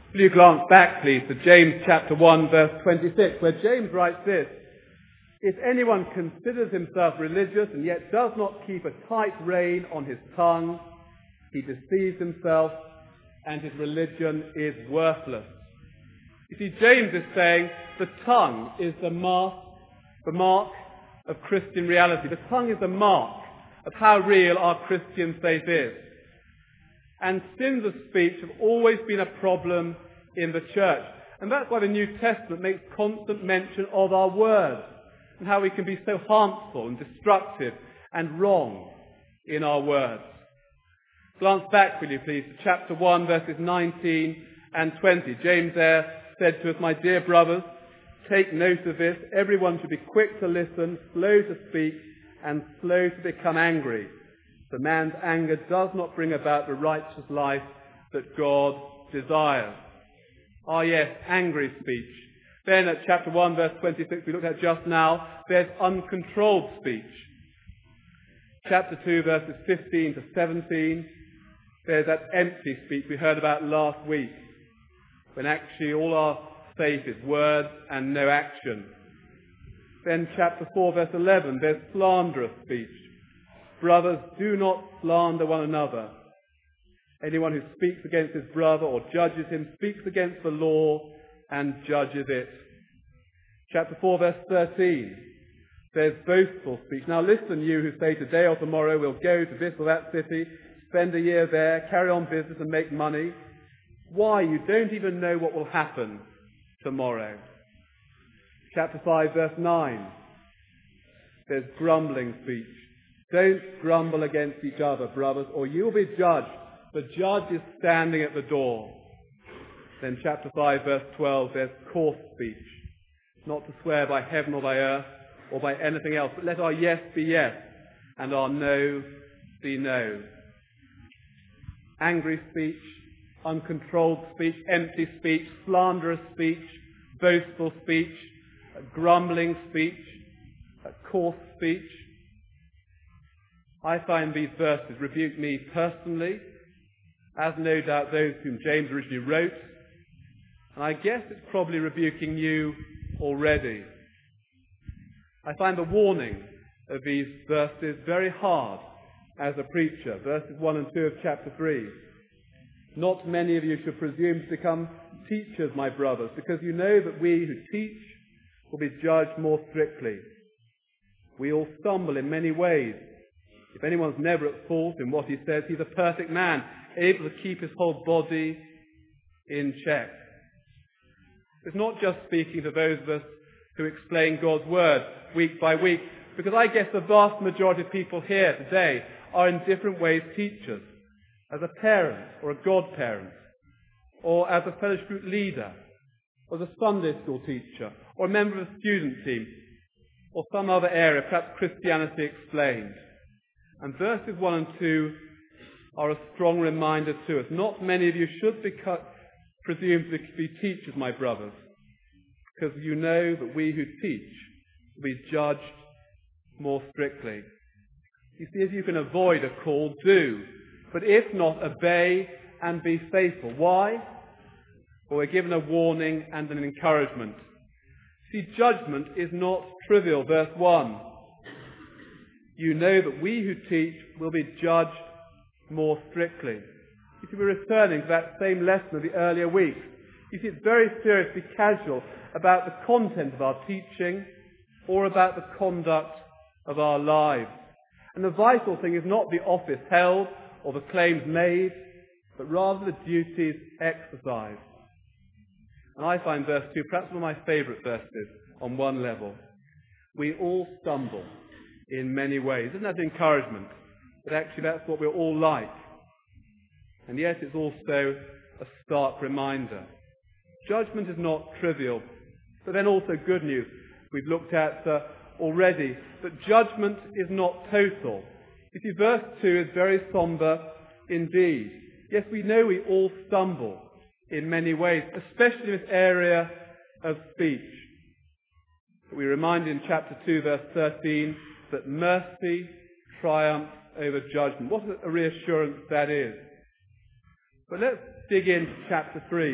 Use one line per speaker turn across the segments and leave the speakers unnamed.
Will you glance back, please, to James chapter 1, verse 26, where James writes this: "If anyone considers himself religious and yet does not keep a tight rein on his tongue, he deceives himself and his religion is worthless." You see, James is saying the tongue is the mark of Christian reality. The tongue is the mark of how real our Christian faith is. And sins of speech have always been a problem in the church. And that's why the New Testament makes constant mention of our words and how we can be so harmful and destructive and wrong in our words. Glance back, will you please, to chapter 1, verses 19 and 20. James there said to us, "My dear brothers, take note of this. Everyone should be quick to listen, slow to speak, and slow to become angry. For man's anger does not bring about the righteous life that God desires." Ah yes, angry speech. Then at chapter 1, verse 26, we looked at just now, there's uncontrolled speech. Chapter 2, verses 15 to 17, there's that empty speech we heard about last week, when actually all our faith is words and no action. Then chapter 4, verse 11, there's slanderous speech. "Brothers, do not slander one another. Anyone who speaks against his brother or judges him speaks against the law and judges it." Chapter 4, verse 13, there's boastful speech. "Now listen, you who say today or tomorrow we'll go to this or that city, spend a year there, carry on business and make money. Why? You don't even know what will happen tomorrow." Chapter 5, verse 9, there's grumbling speech. "Don't grumble against each other, brothers, or you will be judged. The judge is standing at the door." Then chapter 5, verse 12, there's coarse speech. "Not to swear by heaven or by earth or by anything else, but let our yes be yes and our no be no." Angry speech, uncontrolled speech, empty speech, slanderous speech, boastful speech, grumbling speech, coarse speech. I find these verses rebuke me personally, as no doubt those whom James originally wrote, and I guess it's probably rebuking you already. I find the warning of these verses very hard as a preacher. Verses 1 and 2 of chapter 3. "Not many of you should presume to become teachers, my brothers, because you know that we who teach will be judged more strictly. We all stumble in many ways. If anyone's never at fault in what he says, he's a perfect man, able to keep his whole body in check." It's not just speaking to those of us who explain God's word week by week, because I guess the vast majority of people here today are in different ways teachers, as a parent or a godparent, or as a fellowship group leader, or as a Sunday school teacher, or a member of a student team, or some other area, perhaps Christianity Explained. And verses 1 and 2 are a strong reminder to us. Not many of you should presume to be teachers, my brothers, because you know that we who teach will be judged more strictly. You see, if you can avoid a call, do. But if not, obey and be faithful. Why? Well, we're given a warning and an encouragement. See, judgment is not trivial. Verse 1. "You know that we who teach will be judged more strictly." You see, we're returning to that same lesson of the earlier weeks. You see, it's very seriously casual about the content of our teaching or about the conduct of our lives. And the vital thing is not the office held or the claims made, but rather the duties exercised. And I find verse 2 perhaps one of my favourite verses on one level. We all stumble in many ways. Isn't that encouragement? But actually that's what we're all like. And yet it's also a stark reminder. Judgment is not trivial, but then also good news. We've looked at already that judgment is not total. You see, verse 2 is very sombre indeed. Yes, we know we all stumble in many ways, especially in this area of speech. But we remind in chapter 2, verse 13, that mercy triumphs over judgment. What a reassurance that is. But let's dig into chapter 3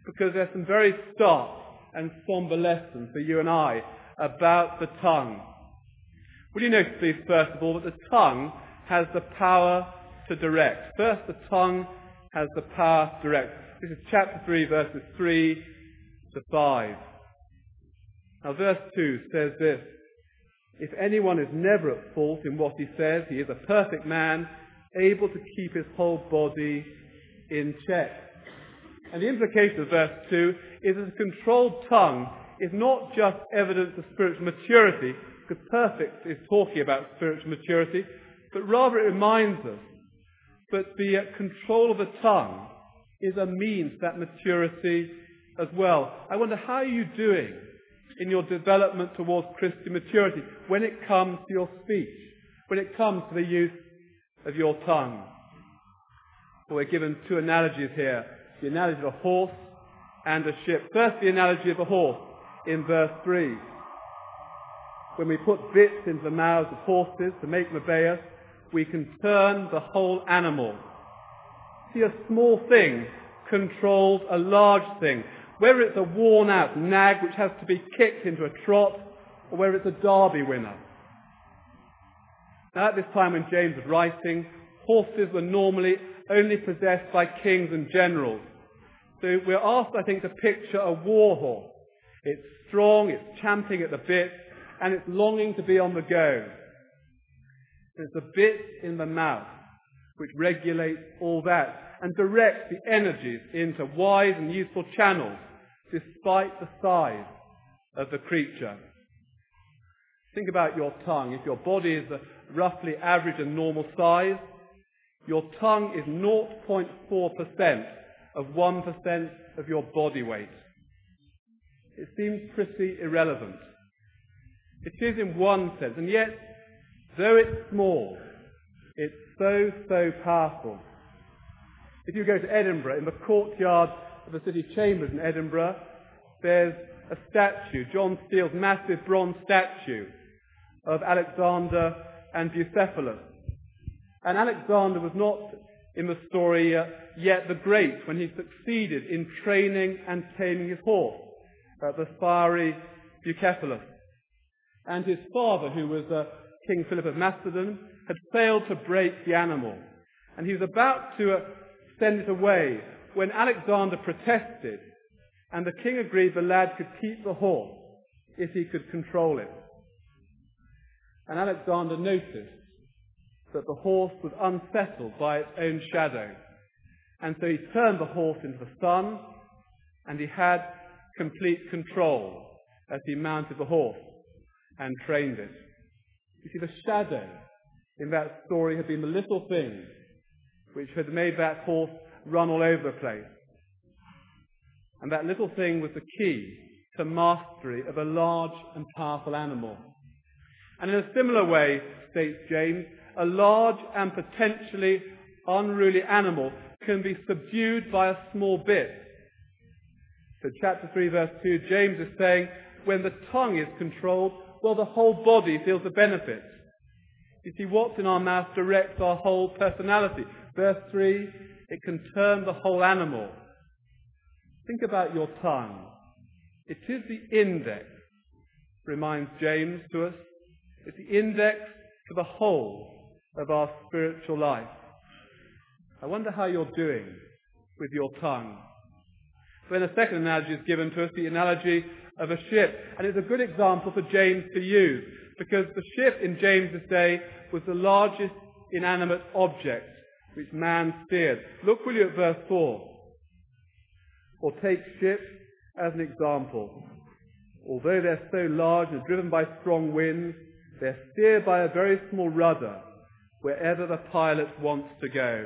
because there's some very stark and somber lessons for you and I about the tongue. Will you notice, please, first of all, that the tongue has the power to direct. First, the tongue has the power to direct. This is chapter 3, verses 3 to 5. Now, verse 2 says this: "If anyone is never at fault in what he says, he is a perfect man, able to keep his whole body in check." And the implication of verse 2 is that a controlled tongue is not just evidence of spiritual maturity, because perfect is talking about spiritual maturity, but rather it reminds us that the control of the tongue is a means to that maturity as well. I wonder, how are you doing in your development towards Christian maturity when it comes to your speech, when it comes to the use of your tongue? Well, we're given two analogies here: the analogy of a horse and a ship. First, the analogy of a horse in verse 3. When we put bits into the mouths of horses to make them obey us, we can turn the whole animal. See, a small thing controls a large thing. Whether it's a worn-out nag which has to be kicked into a trot, or whether it's a derby winner. Now, at this time when James was writing, horses were normally only possessed by kings and generals. So we're asked, I think, to picture a war horse. It's strong, it's champing at the bit, and it's longing to be on the go. There's a bit in the mouth which regulates all that and directs the energies into wise and useful channels despite the size of the creature. Think about your tongue. If your body is roughly average and normal size, your tongue is 0.4% of 1% of your body weight. It seems pretty irrelevant. It is in one sense, and yet, though it's small, it's so powerful. If you go to Edinburgh, in the courtyard of the city chambers in Edinburgh, there's a statue, John Steele's massive bronze statue of Alexander and Bucephalus. And Alexander was not, in the story, yet the Great when he succeeded in training and taming his horse, the fiery Bucephalus. And his father, who was King Philip of Macedon, had failed to break the animal. And he was about to send it away when Alexander protested, and the king agreed the lad could keep the horse if he could control it. And Alexander noticed that the horse was unsettled by its own shadow. And so he turned the horse into the sun, and he had complete control as he mounted the horse and trained it. You see, the shadow in that story had been the little thing which had made that horse run all over the place. And that little thing was the key to mastery of a large and powerful animal. And in a similar way, states James, a large and potentially unruly animal can be subdued by a small bit. So chapter 3, verse 2, James is saying, when the tongue is controlled, well, the whole body feels the benefits. You see, what's in our mouth directs our whole personality. Verse 3, it can turn the whole animal. Think about your tongue. It is the index, reminds James to us. It's the index to the whole of our spiritual life. I wonder how you're doing with your tongue. Then a second analogy is given to us, the analogy of a ship. And it's a good example for James to use, because the ship in James's day was the largest inanimate object which man steered. Look, will you, at verse 4. Or take ships as an example. Although they're so large and driven by strong winds, they're steered by a very small rudder wherever the pilot wants to go.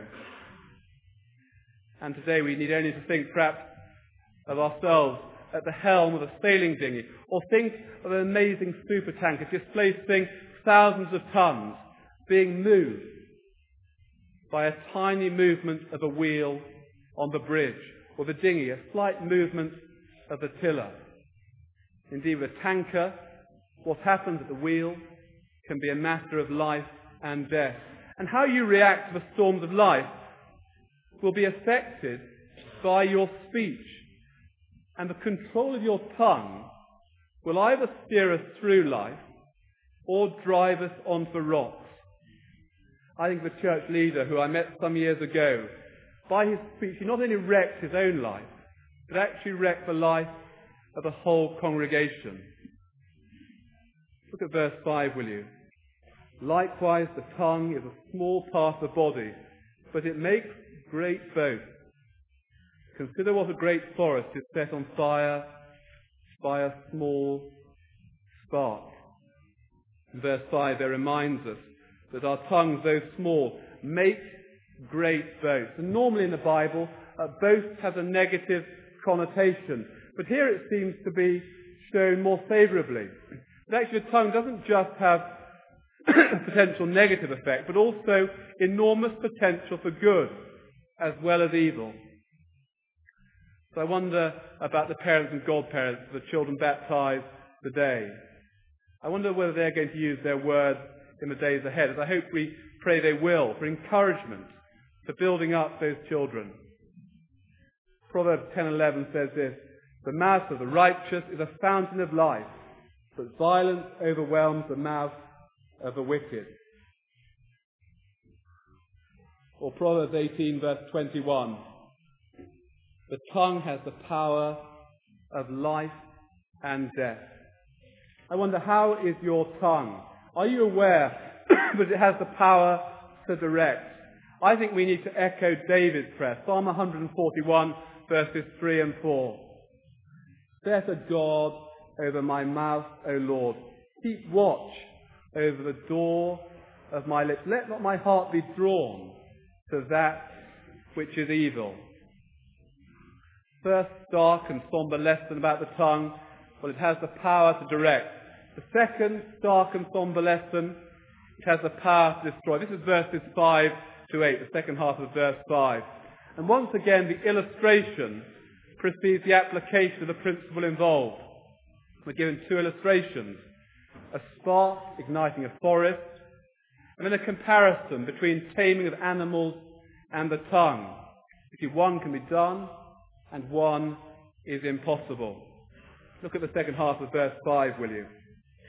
And today we need only to think perhaps of ourselves at the helm of a sailing dinghy, or think of an amazing supertanker displacing thousands of tons being moved by a tiny movement of a wheel on the bridge, or the dinghy, a slight movement of the tiller. Indeed, with a tanker, what happens at the wheel can be a matter of life and death. And how you react to the storms of life will be affected by your speech, And the control of your tongue will either steer us through life or drive us onto rocks. I think the church leader who I met some years ago, by his speech, he not only wrecked his own life, but actually wrecked the life of the whole congregation. Look at verse 5, will you? Likewise, the tongue is a small part of the body, but it makes great boast. Consider what a great forest is set on fire by a small spark. In verse 5, there reminds us that our tongues, though small, make great boast. And normally in the Bible, boast has a negative connotation. But here it seems to be shown more favourably. But actually the tongue doesn't just have a potential negative effect, but also enormous potential for good as well as evil. So I wonder about the parents and godparents of the children baptised today. I wonder whether they're going to use their words in the days ahead, as I hope we pray they will, for encouragement, for building up those children. Proverbs 10:11 says this, "The mouth of the righteous is a fountain of life, but violence overwhelms the mouth of the wicked." Or Proverbs 18 verse 21, "The tongue has the power of life and death." I wonder, how is your tongue? Are you aware that it has the power to direct? I think we need to echo David's prayer, Psalm 141 verses 3 and 4. "Set a guard over my mouth, O Lord. Keep watch over the door of my lips. Let not my heart be drawn to that which is evil." First stark and sombre lesson about the tongue, well, it has the power to direct. The second stark and sombre lesson, it has the power to destroy. This is verses 5 to 8, the second half of verse 5. And once again, the illustration precedes the application of the principle involved. We're given two illustrations: a spark igniting a forest, and then a comparison between taming of animals and the tongue. Because one can be done and one is impossible. Look at the second half of verse 5, will you?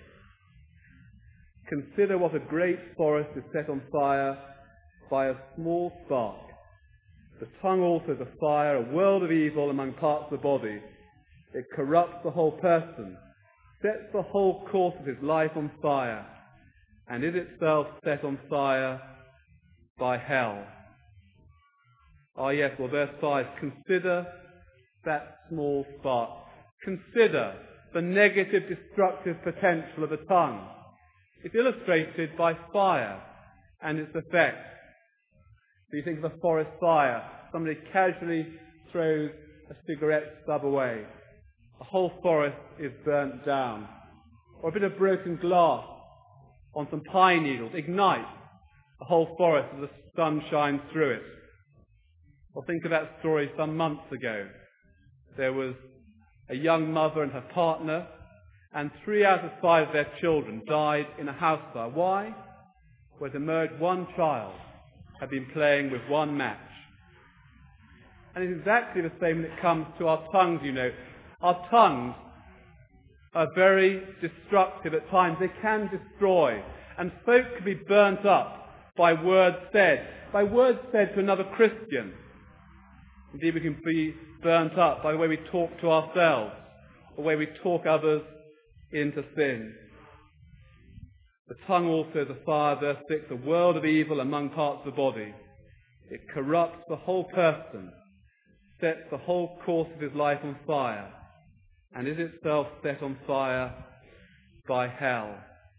"Consider what a great forest is set on fire by a small spark. The tongue also is a fire, a world of evil among parts of the body. It corrupts the whole person, sets the whole course of his life on fire, and is itself set on fire by hell." Ah yes, well verse 5, consider that small spark. Consider the negative destructive potential of the tongue. It's illustrated by fire and its effects. So you think of a forest fire, somebody casually throws a cigarette stub away. The whole forest is burnt down. Or a bit of broken glass on some pine needles ignites the whole forest as the sun shines through it. Or think of that story some months ago. There was a young mother and her partner, and 3 out of 5 of their children died in a house fire. Why? Well, it emerged one child had been playing with one match. And it's exactly the same when it comes to our tongues, you know. Our tongues are very destructive at times. They can destroy. And folk can be burnt up by words said to another Christian. Indeed, we can be burnt up by the way we talk to ourselves, or the way we talk others into sin. The tongue also is a fire, verse 6, a world of evil among parts of the body. It corrupts the whole person, sets the whole course of his life on fire, and is itself set on fire by hell.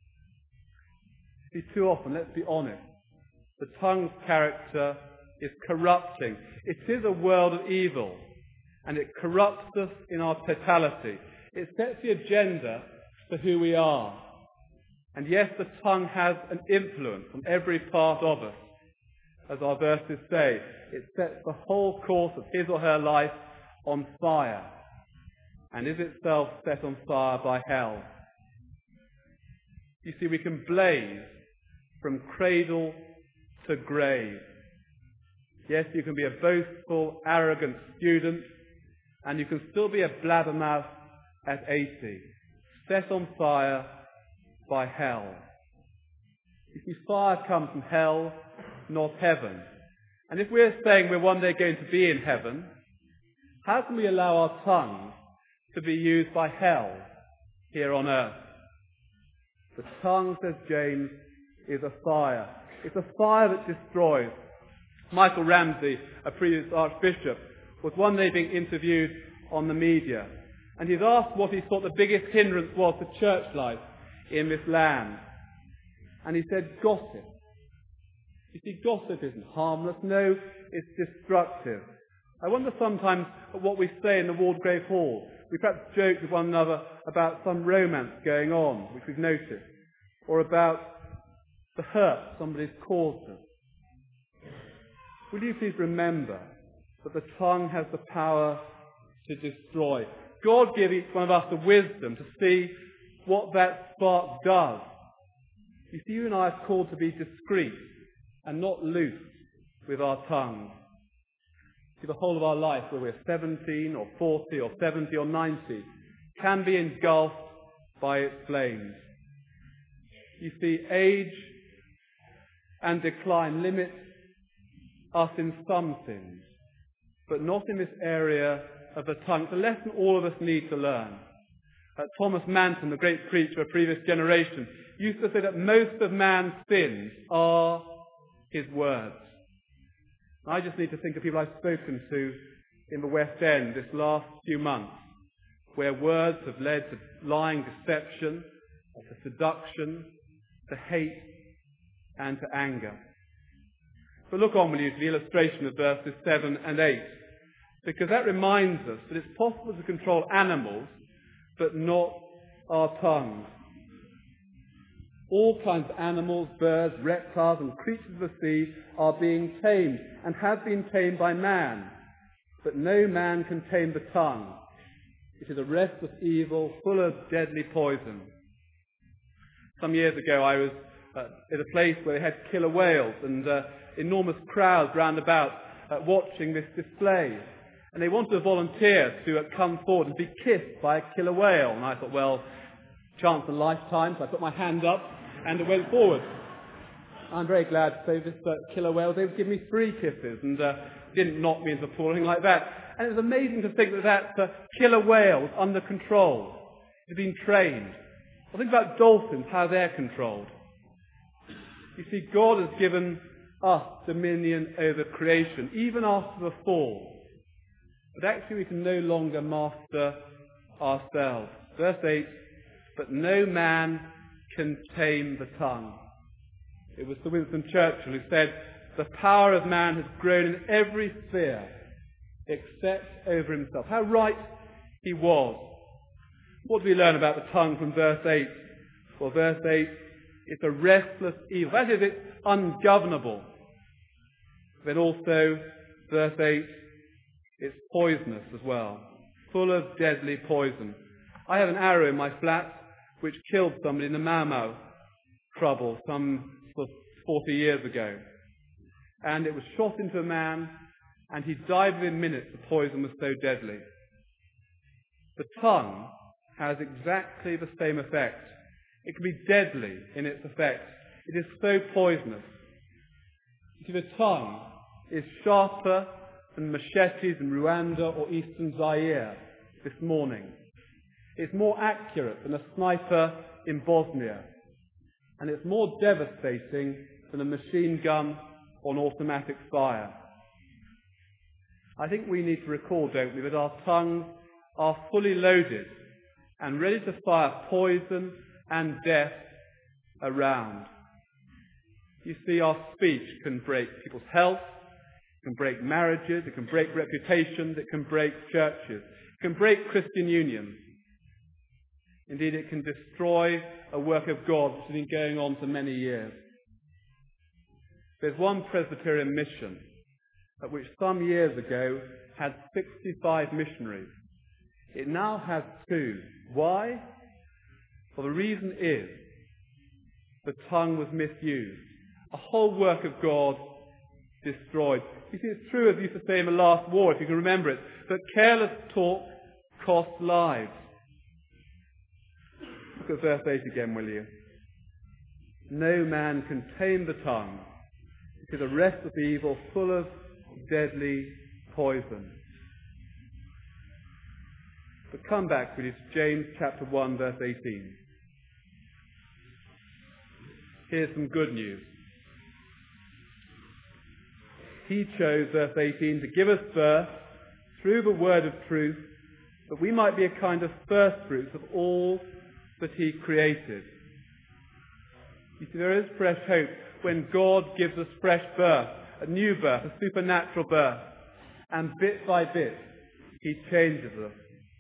See, too often, let's be honest, the tongue's character is corrupting. It is a world of evil, and it corrupts us in our totality. It sets the agenda for who we are. And yes, the tongue has an influence on every part of us. As our verses say, it sets the whole course of his or her life on fire, and is itself set on fire by hell. You see, we can blaze from cradle to grave. Yes, you can be a boastful, arrogant student, and you can still be a blabbermouth at 80, set on fire by hell. You see, fire comes from hell, not heaven. And if we're saying we're one day going to be in heaven, how can we allow our tongues to be used by hell here on earth? The tongue, says James, is a fire. It's a fire that destroys. Michael Ramsey, a previous archbishop, was one day being interviewed on the media, and he's asked what he thought the biggest hindrance was to church life in this land. And he said, gossip. You see, gossip isn't harmless. No, it's destructive. I wonder sometimes at what we say in the Wardgrave Hall. We perhaps joke with one another about some romance going on, which we've noticed, or about the hurt somebody's caused us. Will you please remember that the tongue has the power to destroy? God give each one of us the wisdom to see what that spark does. You see, you and I are called to be discreet and not loose with our tongues. See, the whole of our life, whether we're 17 or 40 or 70 or 90, can be engulfed by its flames. You see, age and decline limit us in some things, but not in this area of the tongue. It's a lesson all of us need to learn. Thomas Manton, the great preacher of a previous generation, used to say that most of man's sins are his words. I just need to think of people I've spoken to in the West End this last few months, where words have led to lying, deception, to seduction, to hate, and to anger. But look on with you to the illustration of verses 7 and 8, because that reminds us that it's possible to control animals, but not our tongues. All kinds of animals, birds, reptiles, and creatures of the sea are being tamed and have been tamed by man. But no man can tame the tongue. It is a restless evil full of deadly poison. Some years ago I was at a place where they had killer whales and enormous crowds round about watching this display. And they wanted a volunteer to come forward and be kissed by a killer whale. And I thought, well, chance of a lifetime. So I put my hand up and went forward. I'm very glad to say this killer whale, they would give me 3 kisses and didn't knock me into the pool or anything like that. And it was amazing to think that killer whale was under control. It had been trained. Well, think about dolphins, how they're controlled. You see, God has given us dominion over creation, even after the fall. But actually we can no longer master ourselves. Verse 8, but no man can tame the tongue. It was Sir Winston Churchill who said, the power of man has grown in every sphere except over himself. How right he was. What do we learn about the tongue from verse 8? Well, verse 8, it's a restless evil. That is, it's ungovernable. Then also, verse 8, it's poisonous as well, full of deadly poison. I have an arrow in my flat which killed somebody in the Mau Mau trouble some 40 years ago. And it was shot into a man, and he died within minutes. The poison was so deadly. The tongue has exactly the same effect. It can be deadly in its effect. It is so poisonous. You see, the tongue is sharper than machetes in Rwanda or eastern Zaire this morning. It's more accurate than a sniper in Bosnia. And it's more devastating than a machine gun or an automatic fire. I think we need to recall, don't we, that our tongues are fully loaded and ready to fire poison and death around. You see, our speech can break people's health, it can break marriages, it can break reputations, it can break churches, it can break Christian unions. Indeed, it can destroy a work of God which has been going on for many years. There's one Presbyterian mission at which some years ago had 65 missionaries. It now has 2. Why? Well, the reason is the tongue was misused. A whole work of God destroyed. You see, it's true, as we used to say in the last war, if you can remember it, that careless talk costs lives. Look at verse 8 again, will you? No man can tame the tongue. It is a restless evil full of deadly poison. But come back, will you, to James chapter 1, verse 18. Here's some good news. He chose, verse 18, to give us birth through the word of truth, that we might be a kind of first fruits of all that he created. You see, there is fresh hope when God gives us fresh birth, a new birth, a supernatural birth, and bit by bit he changes us.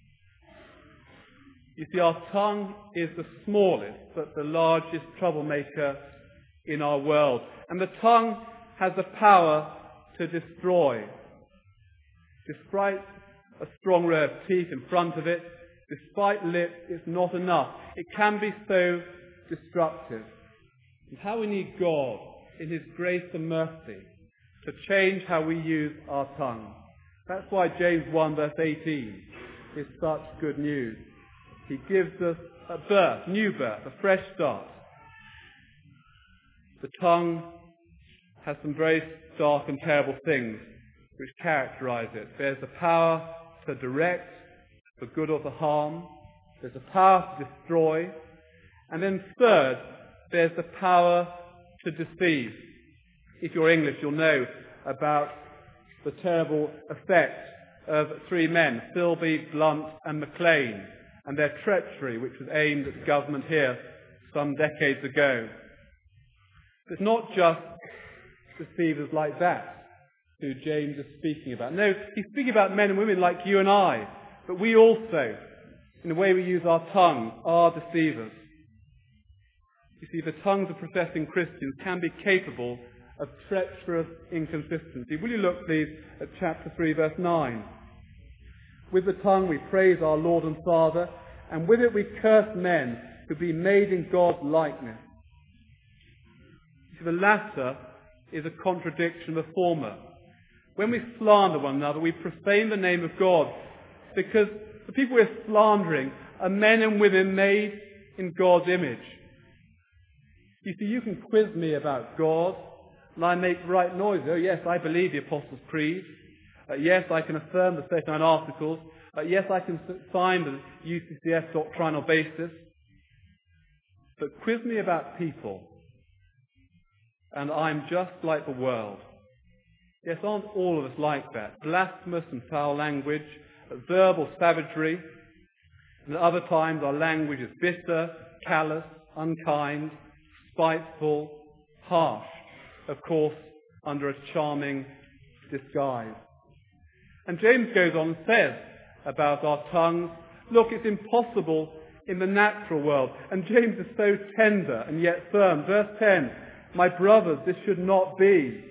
You see, our tongue is the smallest but the largest troublemaker in our world. And the tongue has the power to destroy. Despite a strong row of teeth in front of it, despite lips, it's not enough. It can be so destructive. And how we need God in his grace and mercy to change how we use our tongue. That's why James 1 verse 18 is such good news. He gives us a birth, new birth, a fresh start. The tongue has some very dark and terrible things which characterize it. There's the power to direct for good or for harm. There's the power to destroy. And then third, there's the power to deceive. If you're English, you'll know about the terrible effect of three men, Philby, Blunt and Maclean, and their treachery, which was aimed at the government here some decades ago. It's not just deceivers like that who James is speaking about. No, he's speaking about men and women like you and I, but we also, in the way we use our tongue, are deceivers. You see, the tongues of professing Christians can be capable of treacherous inconsistency. Will you look, please, at chapter 3, verse 9? With the tongue we praise our Lord and Father, and with it we curse men who be made in God's likeness. See, the latter is a contradiction of the former. When we slander one another, we profane the name of God, because the people we're slandering are men and women made in God's image. You see, you can quiz me about God, and I make right noise. Oh yes, I believe the Apostles' Creed. Yes, I can affirm the 39 Articles. Yes, I can sign the UCCF doctrinal basis. But quiz me about people, and I'm just like the world. Yes, aren't all of us like that? Blasphemous and foul language, verbal savagery, and at other times our language is bitter, callous, unkind, spiteful, harsh, of course, under a charming disguise. And James goes on and says about our tongues, look, it's impossible in the natural world. And James is so tender and yet firm. Verse 10, my brothers, this should not be.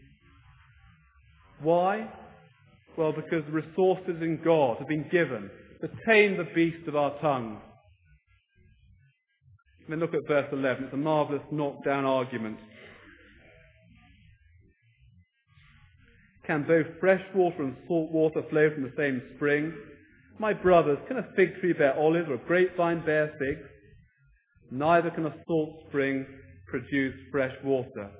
Why? Well, because the resources in God have been given to tame the beast of our tongues. And then look at verse 11. It's a marvellous knockdown argument. Can both fresh water and salt water flow from the same spring? My brothers, can a fig tree bear olives or a grapevine bear figs? Neither can a salt spring produce fresh water.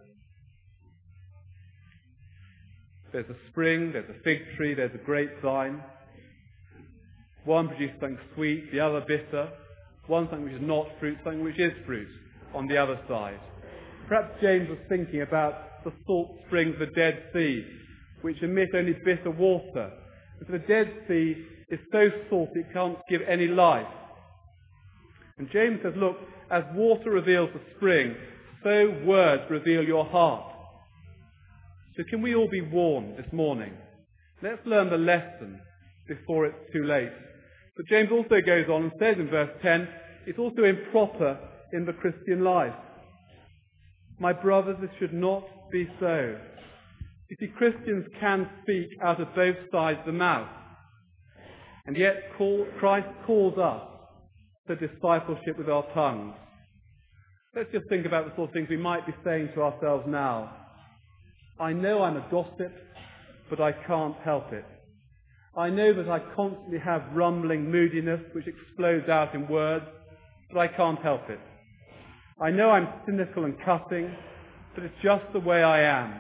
There's a spring, there's a fig tree, there's a grapevine. One produces something sweet, the other bitter. One something which is not fruit, something which is fruit on the other side. Perhaps James was thinking about the salt springs of the Dead Sea, which emit only bitter water. And so the Dead Sea is so salty it can't give any life. And James says, look, as water reveals the spring, so words reveal your heart. So can we all be warned this morning? Let's learn the lesson before it's too late. But James also goes on and says in verse 10, it's also improper in the Christian life. My brothers, this should not be so. You see, Christians can speak out of both sides of the mouth. And yet Christ calls us to discipleship with our tongues. Let's just think about the sort of things we might be saying to ourselves now. I know I'm a gossip, but I can't help it. I know that I constantly have rumbling moodiness which explodes out in words, but I can't help it. I know I'm cynical and cutting, but it's just the way I am.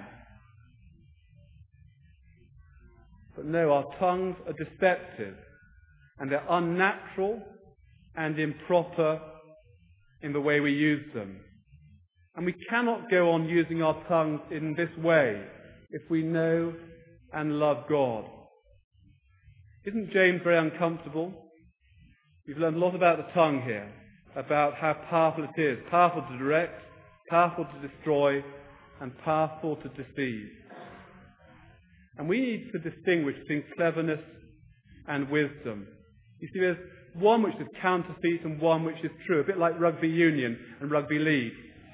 But no, our tongues are deceptive, and they're unnatural and improper in the way we use them. And we cannot go on using our tongues in this way if we know and love God. Isn't James very uncomfortable? We've learned a lot about the tongue here, about how powerful it is, powerful to direct, powerful to destroy, and powerful to deceive. And we need to distinguish between cleverness and wisdom. You see, there's one which is counterfeit and one which is true, a bit like rugby union and rugby league.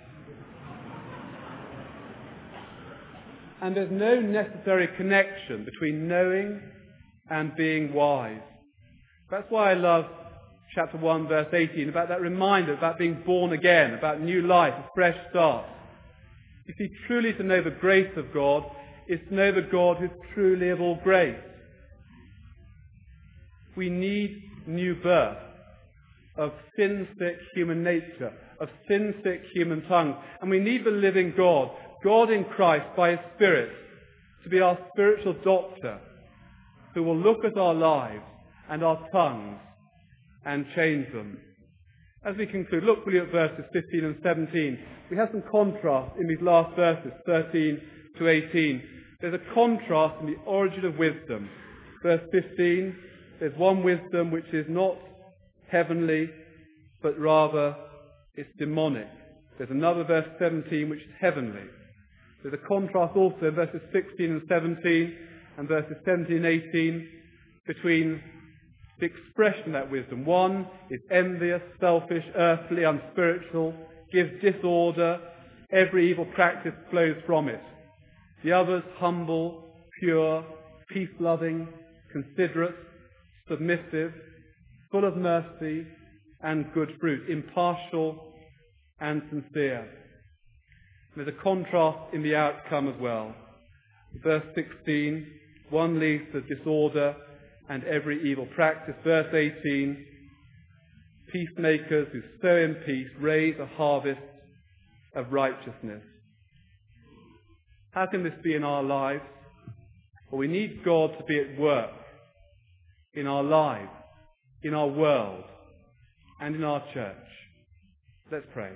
And there's no necessary connection between knowing and being wise. That's why I love chapter 1, verse 18, about that reminder, about being born again, about new life, a fresh start. You see, truly to know the grace of God is to know the God who's truly of all grace. We need new birth of sin-sick human nature, of sin-sick human tongues. And we need the living God, God in Christ by His Spirit, to be our spiritual doctor, who will look at our lives and our tongues and change them. As we conclude, look really at verses 15 and 17. We have some contrast in these last verses, 13 to 18. There's a contrast in the origin of wisdom. Verse 15, there's one wisdom which is not heavenly, but rather it's demonic. There's another verse 17 which is heavenly. There's a contrast also in verses 16 and 17 and verses 17 and 18 between the expression of that wisdom. One is envious, selfish, earthly, unspiritual, gives disorder, every evil practice flows from it. The other's humble, pure, peace-loving, considerate, submissive, full of mercy and good fruit, impartial and sincere. There's a contrast in the outcome as well. Verse 16, one leads to disorder and every evil practice. Verse 18, peacemakers who sow in peace raise a harvest of righteousness. How can this be in our lives? Well, we need God to be at work in our lives, in our world, and in our church. Let's pray.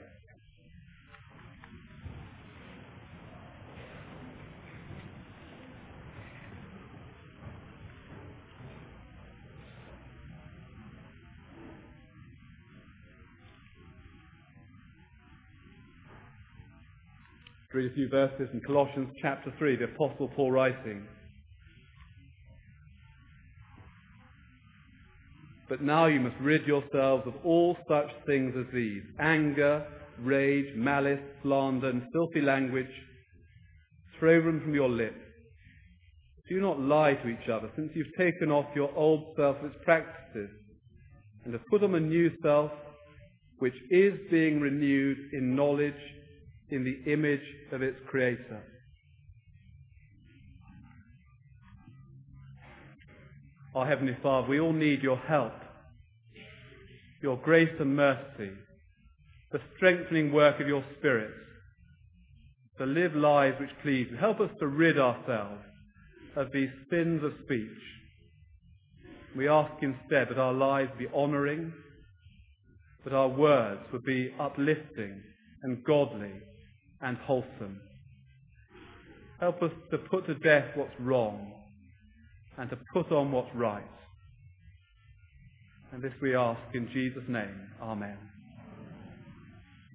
Read a few verses in Colossians chapter 3, the Apostle Paul writing. But now you must rid yourselves of all such things as these: anger, rage, malice, slander, and filthy language. Throw them from your lips. Do not lie to each other, since you've taken off your old self with its practices, and have put on a new self, which is being renewed in knowledge in the image of its Creator. Our Heavenly Father, we all need your help, your grace and mercy, the strengthening work of your Spirit, to live lives which please you. Help us to rid ourselves of these sins of speech. We ask instead that our lives be honouring, that our words would be uplifting and godly and wholesome. Help us to put to death what's wrong and to put on what's right. And this we ask in Jesus' name. Amen.